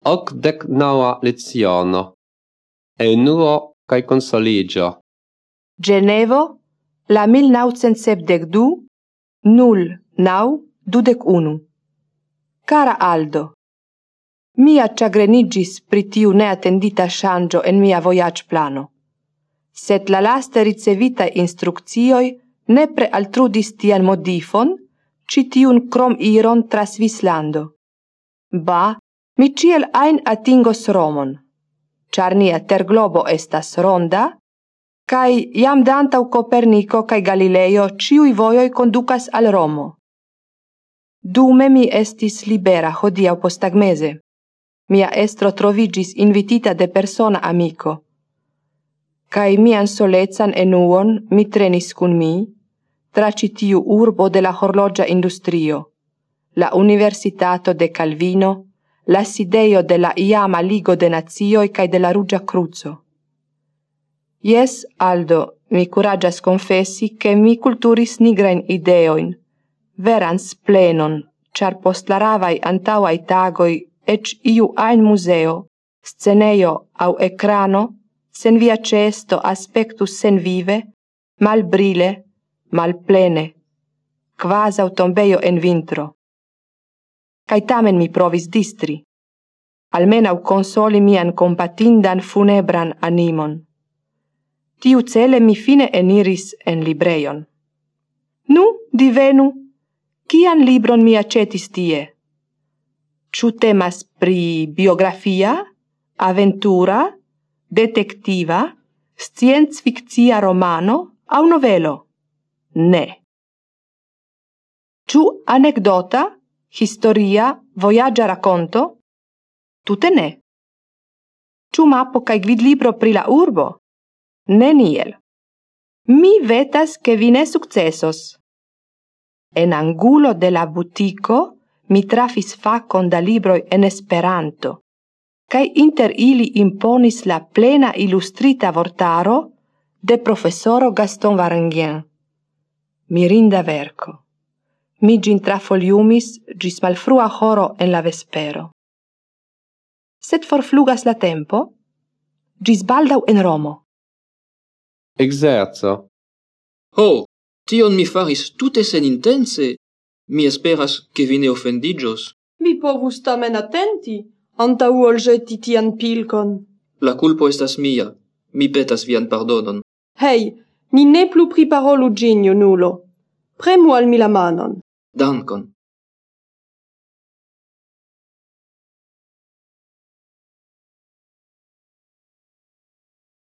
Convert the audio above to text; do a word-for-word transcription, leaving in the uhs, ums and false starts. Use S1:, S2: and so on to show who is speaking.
S1: Ocdec naua leziono. Enuo cae consoligio.
S2: Genevo, la mil naucent sepdecdu, nul nau dudec unu. Cara Aldo, mia chagrenigis pri tiu neattendita changio en mia voyage plano. Sed la laste ricevita instruccioi nepre altrudis tian modifon, citiun crom iron tra Svislando. Ba, mi ciel ein atingos Romon, char nia terglobo estas ronda, kai iam dantau Copernico kai Galileo ciui voioi conducas al Romo. Dume mi estis libera hodiau postagmese. Mia estro trovigis invitita de persona amico. Kai mian solezan enuon mi trenis cun mi, tra citiu urbo de la horlogia industrio, la Universitato de Calvino, la sideio de la iama Ligo de Nazioi cae de la Rugia Cruzo. Yes, Aldo, mi curagias confessi che mi culturis nigrain ideoin, veran splenon, char post la ravai antauai tagoi ec iu ein museo, sceneio au ecrano, sen via cesto aspectus sen vive, mal brile, mal plene, quas autombeio en vintro. Cai tamen mi provis distri, almenau consoli mian compatindan funebran animon. Tiu cele mi fine eniris en libreion. Nu, divenu, cian libron mi accetis tie? Ciu temas pri biografia, aventura, detectiva, scienz fictia romano au novelo? Ne. Ciu anecdota, historia, voyagia racconto? Tute ne. Ciu mappo cae gvidlibro pri la urbo? Neniel. Mi vetas che vi ne successos. En angulo de la butico mi trafis facon da libroi en Esperanto, cae inter ili imponis la plena illustrita vortaro de professoro Gaston Varengien. Mirinda verco. Mi gin trafoliumis gis malfrua horo en la vespero. Sed forflugas la tempo, gis baldau en Romo.
S1: Exerzo.
S3: Ho, tion mi faris tute sen intense. Mi esperas che vi ne offendigios.
S4: Vi povus tamen attenti, antau ol jeti tian pilcon.
S3: La culpo estas mia. Mi petas vian pardonon.
S4: Hei, ni ne plu priparolu gin, junulo. Premu al mi la manon.
S3: Dankon.